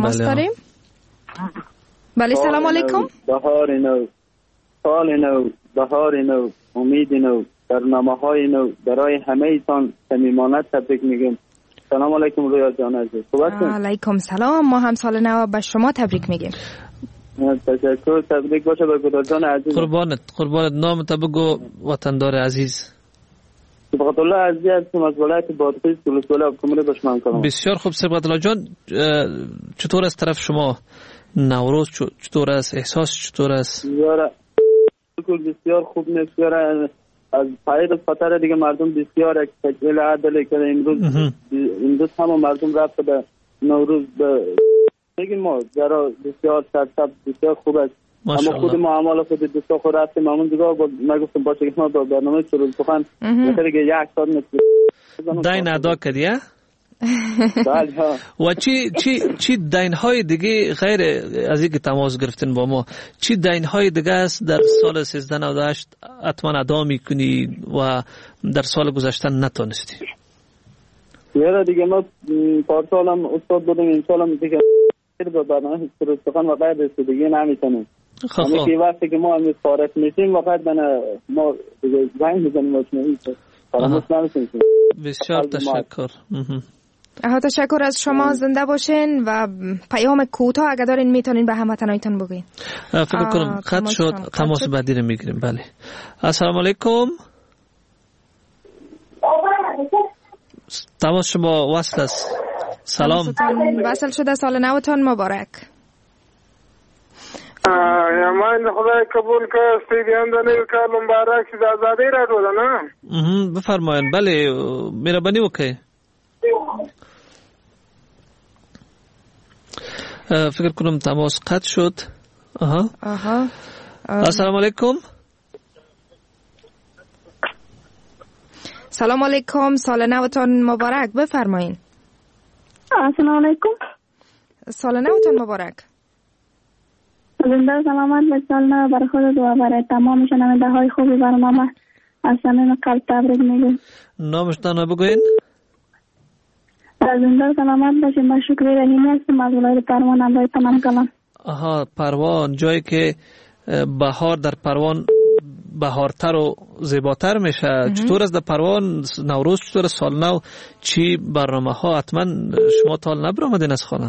بله سلام علیکم. بهار نو، سال نو، بهار نو، امید نو، برنامه‌های نو برای همه ایتان صمیمانه تبریک میگیم. سلام علیکم رویا جان عزیز. علیکم سلام. ما هم سال نو به شما تبریک میگیم. تشکر. تبریک باشه به گودر جان عزیز. قربانت نام تا بگو وطندار عزیز. صبغت الله عزیز هستم از ولایت بادغیس ولسوالی کمره بشمان کنم. بسیار خوب صبغت الله جان، چطور از طرف شما نوروز چطور است؟ احساس چطور است؟ بسیار خوب نیست. از پاید خطر دیگه مردم بسیار تجلیل عدل کرده. امروز همه مردم رفت به نوروز بگیم ما جرا بسیار سرسب بسیار خوب است. اما خود ما اعمال خود دوستا خود هستیم همون دیگه ما گفتم باشه که ما با برنامه سرود سخن مثل که 1 ساعت مثل دین ادا کردی و چی دین های دیگه غیر از اینکه تماس گرفتن با ما چی دین های دیگه است در سال 1398 حتما ادا میکنی و در سال گذشته نتونستی؟ یه دیگه ما پارسال هم استاد بودیم این سال هم دیگه با برنامه سرود سخن و غیر رسیدگی نمیتونیم همه که وقتی که ما هم فارغ میشیم وقت ما دیگه زنگ میزنیم باشیم فراموش نمیشیم. بسیار تشکر. تشکر از شما. زنده باشین و پیام کوتاه اگر دارین میتونین به هموطنانتون بگین. فکر کنم خط شد تماس بعدی رو میگیریم. بله السلام علیکم. تماس شما وصل است. سلام وصل شده. سال نوتان مبارک. من خدای قبول که استیدیان دنیل کار مبارک شد. آزادی را دو نه بفرمایین. بله مهربانی وکړئ. فکر کنم تماس قطع شد. السلام علیکم. سلام علیکم. سال نوتان مبارک. بفرمایین. السلام علیکم. سال نوتان مبارک. زنده سلامت و سال نو بر خود دعا برای تمام شنونده های خوبی برنامه از صمیم قلب تبریک میگم. نامشتان بگوین. زنده سلامت باشید. من شکری رحیمی هستم از ولایت پروان امروی تمام کلام. پروان جایی که بهار در پروان بهارتر و زیباتر میشه. چطور است در پروان نوروز؟ چطور سال نو؟ چی برنامه ها؟ حتما شما تال نبرآمدین از خانه؟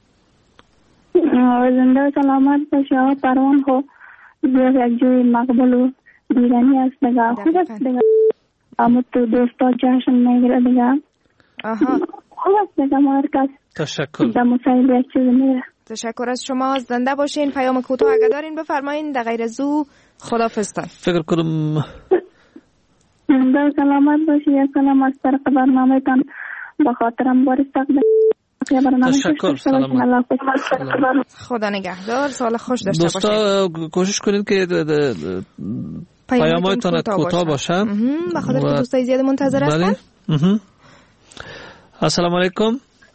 زنده سلامت باشه. پروان خو یک جوی مقبول و دیدنی است دیگه. خوب است دیگه. اما تو دوستا جشن میگیره دیگه. خوب است دیگه. مرکز تشکر. در مسائل یک چیز میره. تشکر از شما. زنده باشین. پیام کوتاه اگه دارین بفرمایین. در غیر از او خداحافظ. فکر کنم زنده سلامت باشید. یک سلام از طرف برنامه تان به خاطرم باری ساخته. تشکر. سلام. خدا نگهدار. سال خوش داشته باشید. دوستا کوشش کنید که پیام‌هایتان کوتاه باشه به خاطر که دوستای زیاد منتظر هستن. السلام علیکم.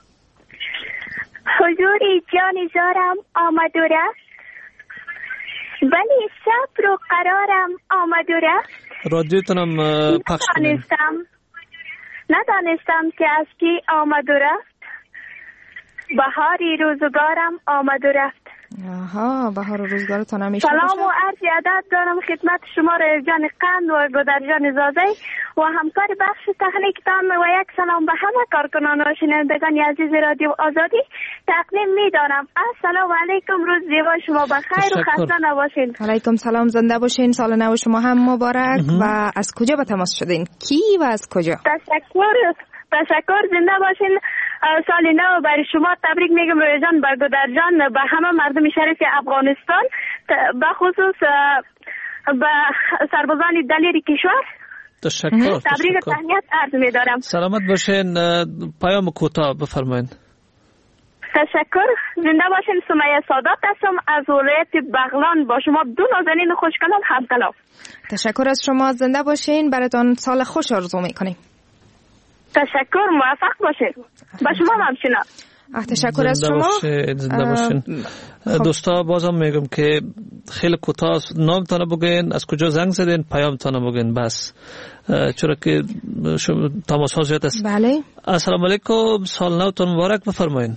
حضوری جان زارم آمد و رفت ولی صبر و قرارم آمد و رفت. رادیوتونم پخش کنید. ندانستم که از کی آمد و رفت. بهاری روزگارم آمد و رفت. بهار و روزگارتان همیشه باشه. سلام و عرض ادب دارم خدمت شما رجان قند و گودرجان زاده و همکار بخش تکنیکتان و یک سلام به همه کارکنان و شنوندگان عزیز رادیو آزادی تقدیم می‌دارم. السلام علیکم. روز زیبا شما بخیر و خسته نباشین. علیکم سلام. زنده باشین. سال نو شما هم مبارک. و از کجا به تماس شدین؟ کی و از کجا؟ تشکر. زنده باشین. سال نو برای شما تبریک میگم رجان برگودرجان به همه مردم شریف افغانستان به خصوص به سربازان دلیر کشور. تشکر. تبریک تهنیت عرض می‌دارم. سلامت باشین. پیام کوتاه بفرمایید. تشکر. زنده باشین. سمیه سادات هستم از ولایت بغلان. با شما دو نازنین خوشکلام همکلام. تشکر از شما. زنده باشین. براتون سال خوش آرزو می‌کنیم. تشکر. موفق باشین. با شما همچنان. تشکر از شما. زنده باشین. دوستا بازم میگم که خیلی کوتاه نامتان بگین، از کجا زنگ زدین، پیامتان بگین بس، چرا که تماس ها زیاد است. بله. السلام علیکم. سال نوتان مبارک. بفرمایین.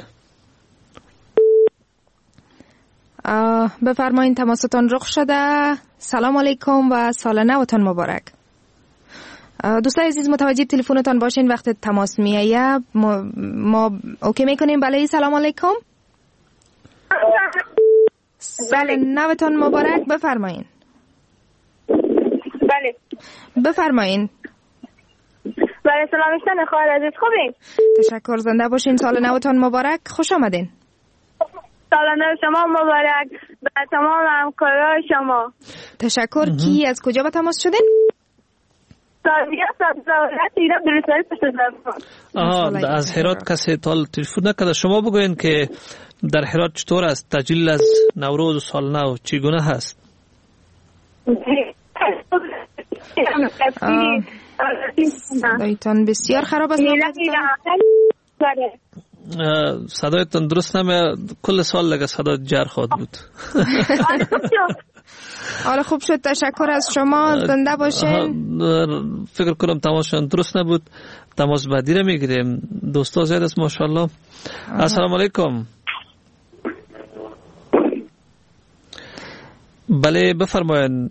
بفرمایین. تماستان رخ شده. سلام علیکم و سال نوتان مبارک. دوستان عزیز متوجه تلفنتان باشین وقت تماس میایه ما اوکی میکنیم. بله. سلام علیکم. بله. نوتان مبارک. بفرمایین. بله. بفرمایین. بله. سلامشتن خواهر عزیز. خوبین؟ تشکر. زنده باشین. سال نوتان مبارک. خوش آمدین. سال نو شما مبارک به تمام همکارای شما. تشکر. کی از کجا به تماس شدین؟ از هرات کسی تال تلفن نکرده. شما بگوین که در هرات چطور است؟ تجلیل از نوروز و سال نو چگونه هست؟ صدایتان بسیار خراب است. صدایتان درست نمیاد. کل سال لگه صدا جر خواهد بود. حالا خوب شد. تشکر از شما. زنده باشین. فکر کنم تماسشان درست نبود. تماس بعدی رو میگیریم. دوستا زیاد است ماشاءالله. السلام علیکم. بله بفرمایید.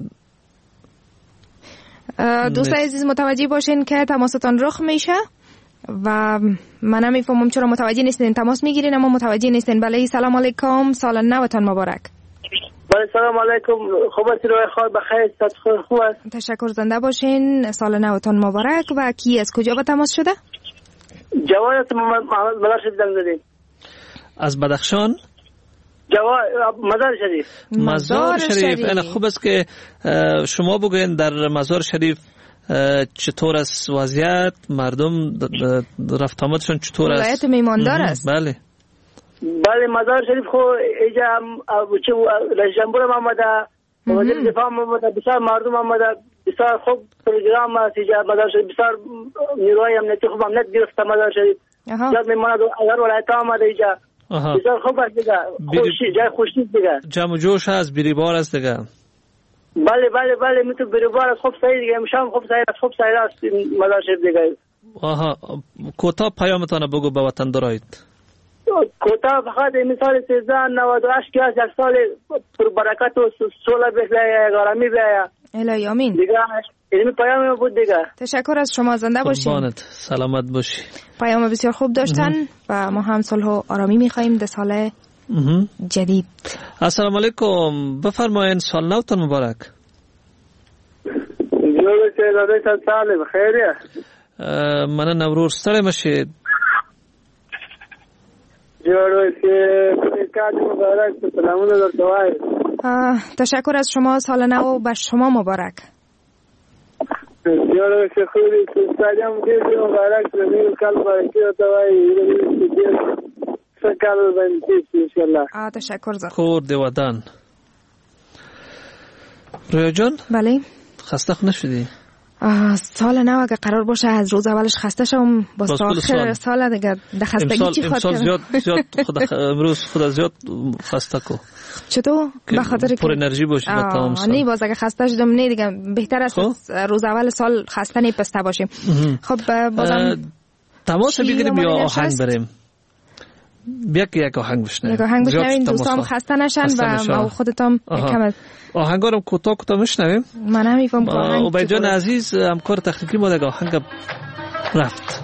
دوستان عزیز متوجه باشین که تماستان رخ میشه و من نمیفهمم چرا متوجه نیستین. تماس میگیرین اما متوجه نیستین. بله سلام علیکم. سال نوتان مبارک. بله سلام علیکم. خوب است؟ روی خواهد بخیر. صد خوب است. تشکر. زنده باشین. سال نوتان مبارک. و کی از کجا به تماس شده؟ جواد است. محمد مزار شریف زنگ زدیم. از بدخشان؟ جواد مزار شریف. مزار شریف. این خوب است که شما بگوین در مزار شریف چطور است وضعیت؟ مردم رفت آمدشون چطور است؟ ولایت میماندار است. بله بله مزار شریف خو ایجا رئیس جمهور هم آمده، وزیر دفاع هم آمده، بسیار مردم آمده، بسیار خوب پروگرام است ایجا مزار شریف. بسیار نیروهای امنیتی خوب امنیت گرفته مزار شریف. زیاد میماند اگر ولایت آمده ایجا. بسیار خوب است دیگه. جای خوشی دیگه. جمع و جوش هست، بیریبار است دیگه. بله بله بله میتونه بیریبار است. خوب سعی دیگه. امشام خوب سعی است. خوب سعی است مزار شریف دیگه. کوتاه پیامتان بگو به وطن دارید. کوتاه فقط مثال 1398 که از یک سال پر برکت و صلح بخلایه آرامی بیاید. الهی آمین. دیگه این پیام بود دیگه. تشکر از شما. زنده باشین. قربانت. سلامت باشی. پیام بسیار خوب داشتن و ما هم صلح و آرامی می‌خوایم در سال جدید. السلام علیکم. بفرمایید. سال نوتان مبارک. جوړ شه لاره سال بخیر. من نوروز سره مشید. جوړ شه کاج مبارک. سلامونه درته وایم. تشکر از شما. سال نو بر شما مبارک. جوړ شه خوری سلام دې مبارک. زمین کال برکت درته وایم. سکال باندې ان شاء الله. تشکر زد. کور دی ودان. رویا جان. بله. خسته خو نشدی؟ سال نو اگه قرار باشه از روز اولش خسته شم باز تا آخر سال دیگه ده خستگی چی خواهد کرد؟ زیاد امروز خود زیاد خسته کو. چطور؟ به خاطر که پر انرژی باشی به تمام سال. نه باز اگه خسته شدم نه دیگه بهتر است روز اول سال خسته نیپسته باشیم. خب بازم تماس بگیریم یا آهنگ بریم؟ بیا که یک آهنگ بشنویم. یک آهنگ بشنویم دوستان خسته نشن و خودتان کم آهنگا رو کوتاه میشنویم. من نمیفهم که آهنگ عبید جان عزیز همکار تکنیکی ما دیگه آهنگ رفت.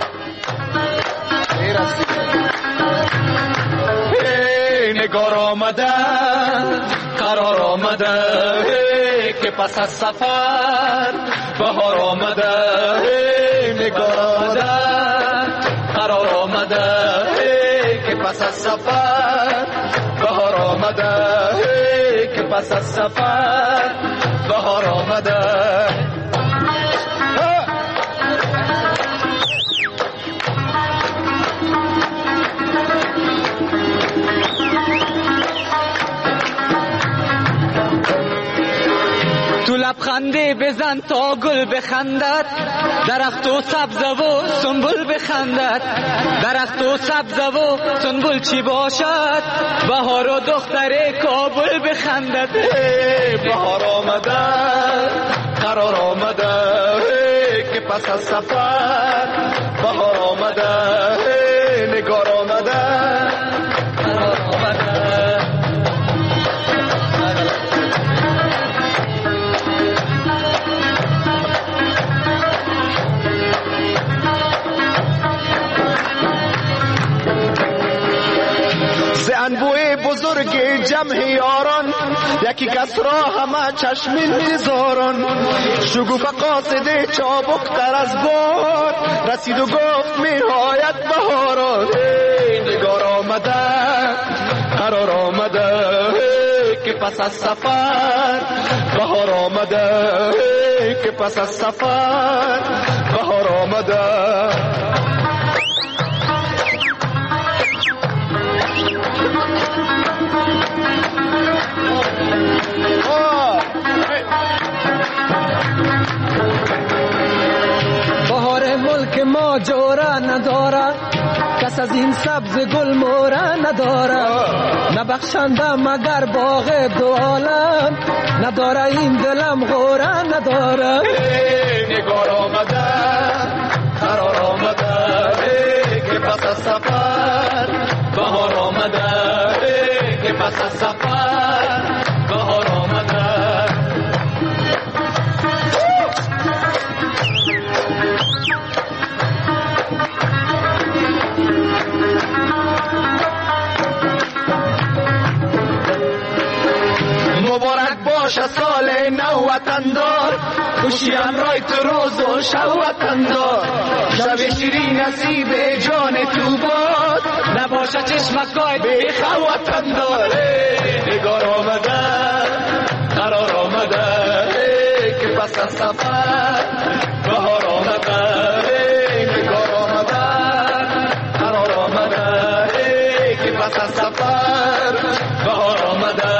نگار آمده قرار آمده که پس از سفر بهار آمده. نگار آمده قرار آمده که پس از سفر بهار آمده. که پس از سفر بهار آمده. تو لبخنده بزن تا گل بخندد، درخت و سبز و سنبل بخندد. درخت و سبز و سنبل چی باشد؟ بهار و دختر کابل بخندد. بهار آمده قرار آمده که پس از سفر بهار آمده. نگار آمده قرار آمده. انبوی بزرگ جمع یاران یکی کس را همه چشم میزاران. شگوفه قاصد چابک تر از باد رسید و گفت میهایت بهاران. نگار آمده قرار آمده که پس از سفر بهار آمده که پس از سفر بهار آمده بهار ملک ما جوره نداره کس از این سبز گل موره نداره نبخشنده مگر باغ دو عالم نداره این دلم غوره نداره نگار آمده قرار آمده که پس از سفر بهار آمده که پس از سفر بهار آمده مبارک باشه سال نو وطندار خوشیم رای تو روز و شب وطندار شب شیرین نصیب جان تو باد نباشه چشمکای بیخ وطندار نگار آمده قرار آمده که پس از سفر بهار آمده نگار آمده قرار آمده که پس از سفر بهار آمده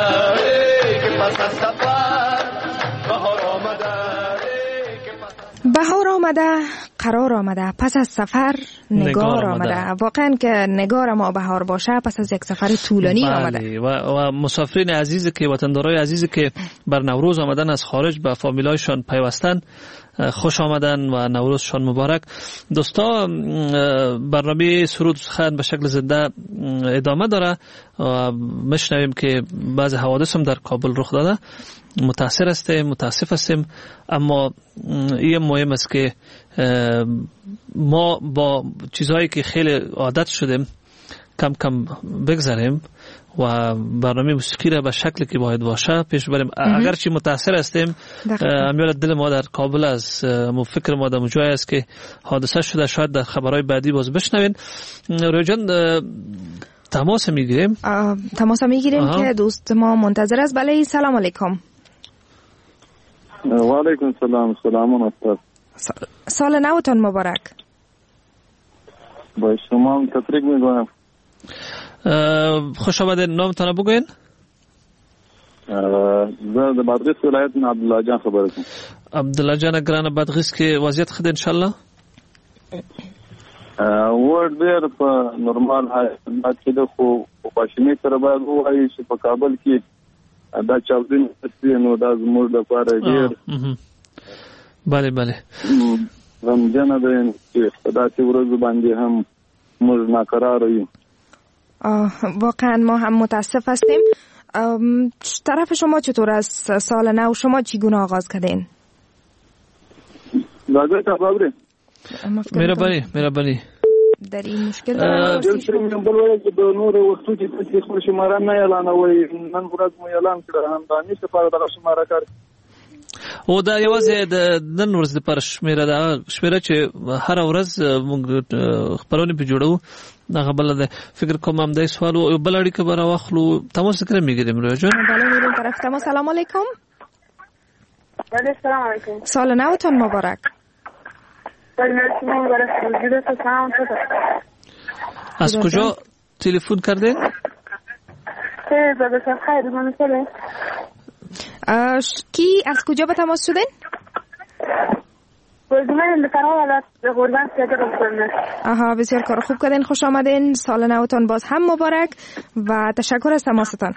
بهار آمده قرار آمده پس از سفر نگار آمده. واقعا که نگار ما بهار باشه پس از یک سفر طولانی آمده. و مسافرین عزیزی که وطندارای عزیزی که بر نوروز آمدن از خارج به فامیلایشان پیوستن خوش آمدن و نوروزشان مبارک. دوستا برنامه سرود سخن به شکل زنده ادامه داره و میشنویم که بعضی حوادث هم در کابل رخ داده. متاثر هستیم، متاسف هستیم، اما این مهم است که ما با چیزهایی که خیلی عادت شدیم کم کم بگذاریم و برنامه موسیقی را به شکلی که باید باشه پیش بریم. اگرچه متاثر هستیم، امیال دل ما در کابل است، فکر ما در جای است که حادثه شده، شاید در خبرهای بعدی باز بشنوین. روی جان تماس میگیریم که دوست ما منتظر است. بله، سلام علیکم. و علیکم سلام. سلام استاد. سال نوتان مبارک. با شما هم تبریک میگویم. خوش آمدین. نامتان بگوین. در بادغیس ولایت عبدالله جان خبر هستم. عبدالله جان گران بادغیس که وضعیت خود انشالله ورد دیر په نورمال حالت کې د خو پښینې سره باید وایي چې په کابل کې دا چاودنې نو دا زموږ لپاره ډیر بله غمجنه ده چې په داسې ورځو باندې هم موږ ناقرار یو. واقعا ما هم متاسف هستیم. طرف شما چطور است؟ سال نو شما چگونه آغاز کردین؟ راځي ته خبره مهرباني در این مشکل بل وایي چې د نور وختو کې خپل شماره نه اعلانوي. نن ورځ مو اعلان کړ هم د انیس لپاره د شماره کار او دا یوازې د نن ورځ لپاره شمیره چې هر ورځ موږ خبرونه په جوړو. دا بل د فکر کوم هم د سوال او بل اړیکه به راوخلو. تماس سره میګیرم روجان. بله میریم طرف تماس. سلام علیکم. بله سلام علیکم. سال نوتان مبارک. از کجا تلفن کردین؟ کی از کجا به تماس شدین؟ آها، بسیار کار خوب کردین. خوش آمدین. سال نوتان باز هم مبارک و تشکر از تماستان.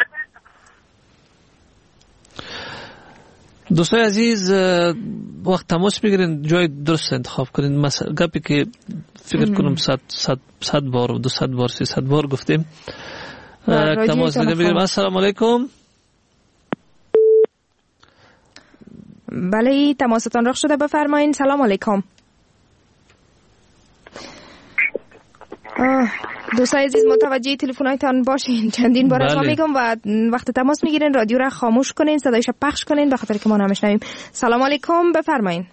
دوستای عزیز، وقت تماس بگیرین جای درست انتخاب کنین. مثلا گپی که فکر کنم 100 بار و 200 بار 300 بار گفتیم. تماس بگیریم. السلام علیکم. بله، تماستان رخ شده، بفرمایین. سلام علیکم. دوستای عزیز متوجه تلفن‌هایتان باشین. چندین بار از ما میگم و وقت تماس میگیرین رادیو را خاموش کنین، صدایش پخش کنین به خاطر که ما نمیشنویم. سلام علیکم، بفرمایین.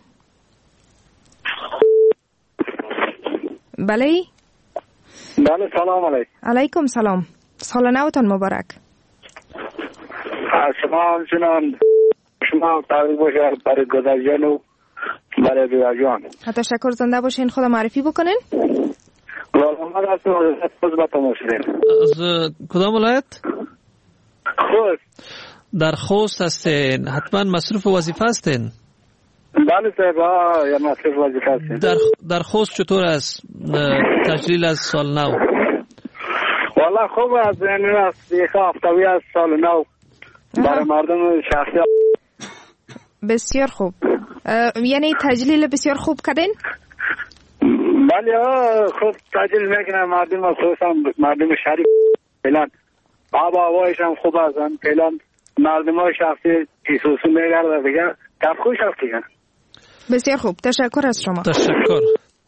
بله سلام علیکم. علیکم سلام. سال نوتان مبارک. شما همچنان شما تبریک باشه برای گذرجان و برای بیاجان. تشکر، زنده باشین. خدا معرفی بکنین. غلام محمد هستم از خوست مشرین. از کدام ولایت؟ خوست. در خوست هستین. حتما مصروف وظیفه هستین. بله صاحب، یا مصروف وظیفه هستین. در خوست چطور است تجلیل از سال نو؟ والله خوب است، یعنی از یک هفته‌ای از سال نو برای مردم شخصی. بسیار خوب. یعنی تجلیل بسیار خوب کردین؟ بله خوب تجلیل میکنن مردم، خصوصا مردم شریف. فعلا آب هوایش هم خوب هستن. فعلا مردم های شخصی تیسوسو میگرده دیگه تفخوش هست دیگه. بسیار خوب، تشکر از شما. تشکر.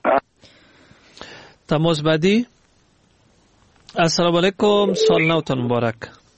تماس بعدی. السلام علیکم، سال نوتان مبارک.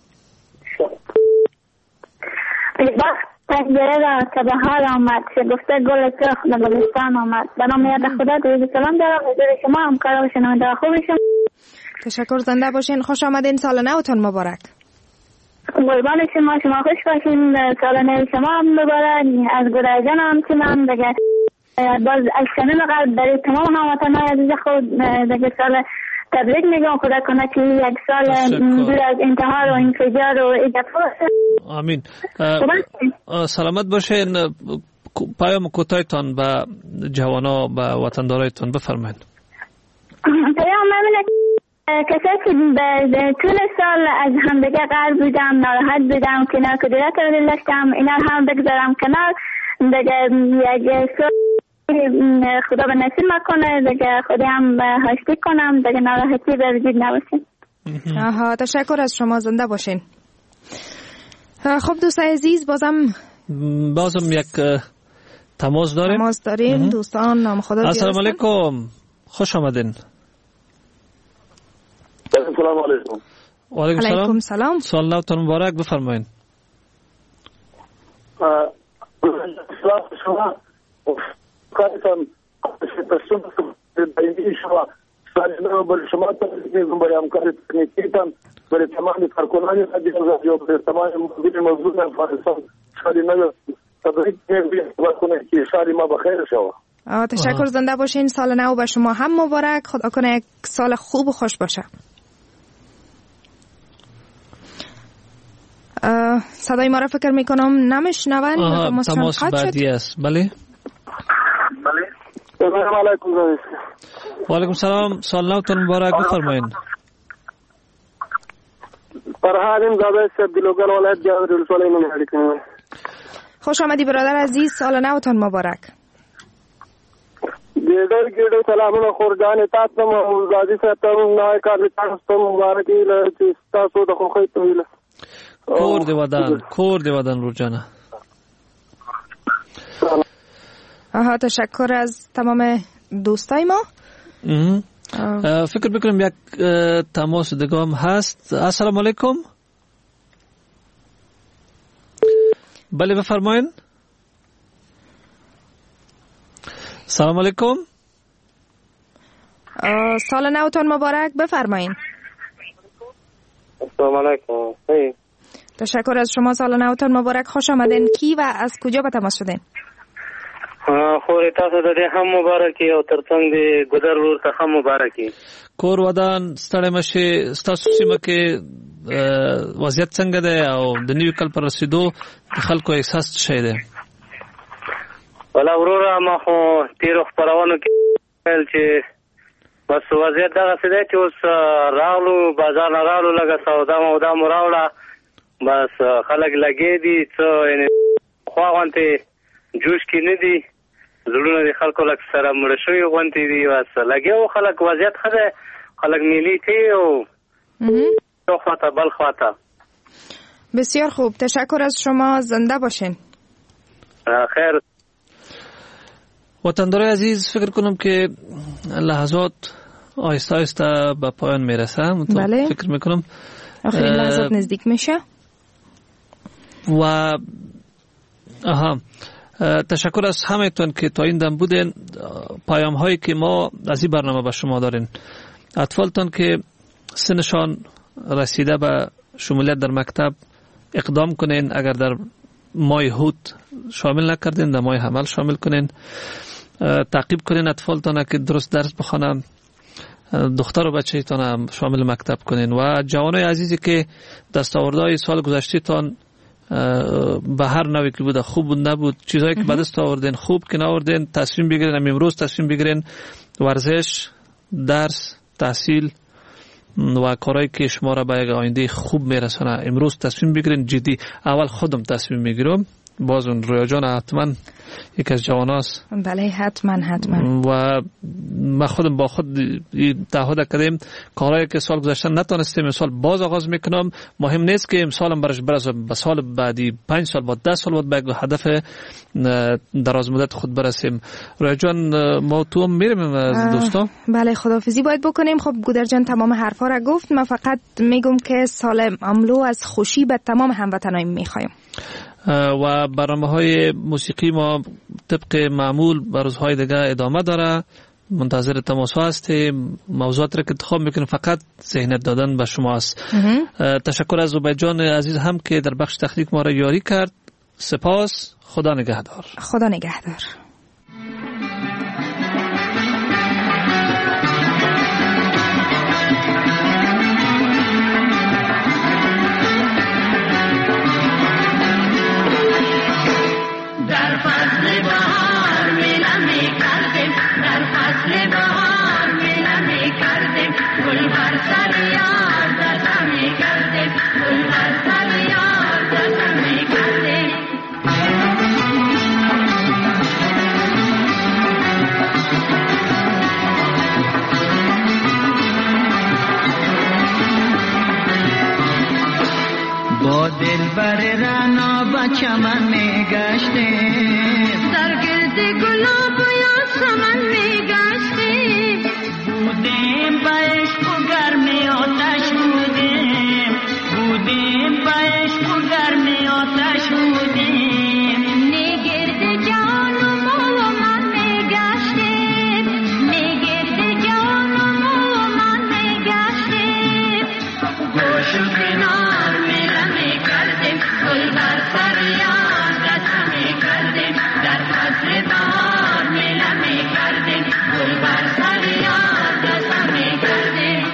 تجربه را که به حال آمد گفته گل سرخ به گلستان آمد. به نام یاد خدا درود سلام دارم حضور شما همکار و شنونده خوبشون. تشکر، زنده باشین. خوش آمدین. سال نوتان مبارک. قربان شما خوش باشین. سال نو شما هم مبارک. از گذرجان همچنان دیگه باز از صمیم قلب برای تمام هموطنان عزیز خود دیگه سال تبریک میگم. خدا کنه که یک سال دور از انتحار و انفجار و ایجاد باشه. آمین. سلامت باشین. پیام کوتاهتان به جوانا به وطندارایتان بفرمایید. پیام همینه کسایی که به طول سال از همدیگه قرب بودم، ناراحت بودم، کنار کدورت رو داشتم، اینا هم بگذارم کنار دیگه. یک سال خدا به نصیب مکنه دیگه، خودی هم هاشتی کنم دیگه، ناراحتی به وجود نباشین. تشکر از شما، زنده باشین. خب دوست عزیز، بازم یک تماس داریم. دوستان نام خدا. السلام علیکم، خوش آمدین. السلام علیکم. و علیکم سلام. سال نوتان مبارک، بفرمایید. شما کارتان تشکر شما سال بر شما تشکر برای همکاری تکنیکیتان، برای تمام کارکنان رادیو، برای تمام موضوع افغانستان. سال نو تبریک میگم که سال ما بخیر شود. تشکر، زنده باشین. سال نو به شما هم مبارک. خدا کنه یک سال خوب و خوش باشه. صدای ما را فکر میکنم نمیشنون. تماس بعدی است. بله. سلام علیکم. و علیکم سلام. سال نوتان مبارک، بفرمایید. فرهادیم زاده از دلوگر ولایت جاور ولسوالی نمیاری کنم. خوش آمدی برادر عزیز. سال نوتان مبارک. گیردر سلامونه خورجان تاسو مو زادي ستم نوای کار تاسو مبارک له تاسو د خوخه تویل. کور دی ودان روزانه. تشکر از تمام دوستای ما. فکر میکنم یک تماس دیگه هم هست. السلام علیکم. بله بفرمایید. سلام علیکم. سال نوتان مبارک، بفرمایید. السلام علیکم. تشکر از شما. سال نوتان مبارک. خوش آمدین. کی و از کجا به تماس شدین؟ خوري تاسو د دې هم مبارکي او ترڅنګ د ګذر ور ته هم مبارکي. کور ودان ستړی مشه. ستاسو سیمه کې وضعیت څنګه ده او د نوي کال پر رسیدو د خلکو احساس څه دی؟ ولا وروره ما خو تیر خبرونه کې ویل چې بس وضعیت دغه څه دی چې اوس راغلو بازار نه راغلو لګه سودا مو دا مراوله بس خلک لګې دي څه یعنی خو غونته جوش کې نه دي زړونه د خلکو لک سره مړ شوی غونته دي بس لګیو خلک وضعیت خده خلک میلی تی او تو خواته بل خواته. بسیار خوب. تشکر از شما. زنده باشین. خیر. وطندارای عزیز، فکر کنم که لحظات آهسته آهسته به پایان میرسه. بله. فکر میکنم آخرین لحظات نزدیک میشه و تشکر از همه تون که تا این دم بودین. پیام هایی که ما از این برنامه به شما دارین، اطفالتان که سنشان رسیده به شمولیت در مکتب اقدام کنین. اگر در ماه هوت شامل نکردین در ماه حمل شامل کنین. تعقیب کنین اطفالتان که درست درس بخوانن. دختر و بچه تان شامل مکتب کنین. و جوانای عزیزی که دستاوردهای سال گذشته تان به هر نوعی که بوده خوب بود نبود، چیزایی که به دست آوردین خوب که نآوردین، تصمیم بگیرین. امروز تصمیم بگیرین ورزش، درس، تحصیل و کارهایی که شما را به یک آینده خوب میرسونه امروز تصمیم بگیرین. جدی اول خودم تصمیم میگیرم. باز اون رویا جان حتما یک از جواناست. بله حتما. و ما خودم با خود تعهد کردیم کارهایی که سال گذشته نتونستیم امسال باز آغاز میکنم. مهم نیست که امسالم برش برسم، به سال بعدی 5 سال بعد 10 سال بعد به هدف دراز مدت خود برسیم. رویا جان ما تو هم میریم از دوستان. بله خداحافظی باید بکنیم. خب گودر جان تمام حرفا را گفت. من فقط میگم که سال املو از خوشی به تمام هموطنان میخوایم. و برنامه‌های موسیقی ما طبق معمول بر روزهای دیگه ادامه داره. منتظر تماس هستیم. موضوعات را که انتخاب میکنیم فقط ذهنیت دادن به شما است. تشکر از زبید جان عزیز هم که در بخش تخنیک ما را یاری کرد. سپاس. خدا نگهدار. خدا نگهدار. با دلبر رعنا با چمن می گشتیم، سرگرد گلاب و یاسمن می گشتیم، بودیم با عشق و گرمی آتش بودیم، بودیم با عشق و گرمی آتش بودیم، نگرد جان و ما و من می گشتیم، نگرد جان و ما و من می گشتیم، گوش و کنار می کردیم، گل بر سر یار دست می کردیم، در فصل بهار میله می کردیم، گل بر سر یار دست می کردیم.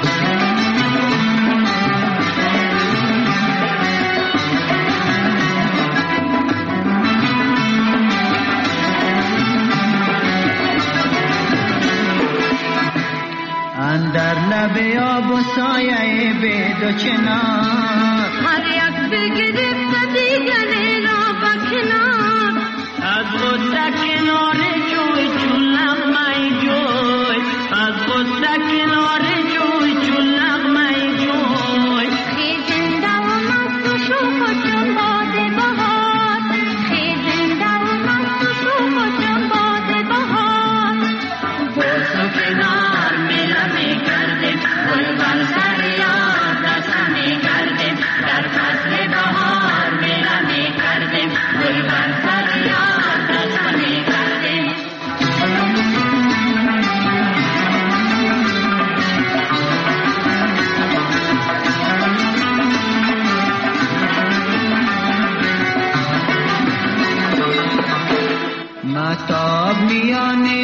اندر لب آب و سایه بید و چنار، هر یک بگرفت دیگری را بکنار، از غصه کنار جوی چون لغمه جوی، از غصه کنار جوی چون لغمه جوی، خیزنده و مست و شوخ و چون باد بهار، خیزنده و مست و شوخ و چون باد بهار، بوس و کنار میله می کردیم، گل بر سر یار دست می کردیم، در فصل بهار میله می کردیم، گل بر سر یار دست می کردیم. مهتاب میان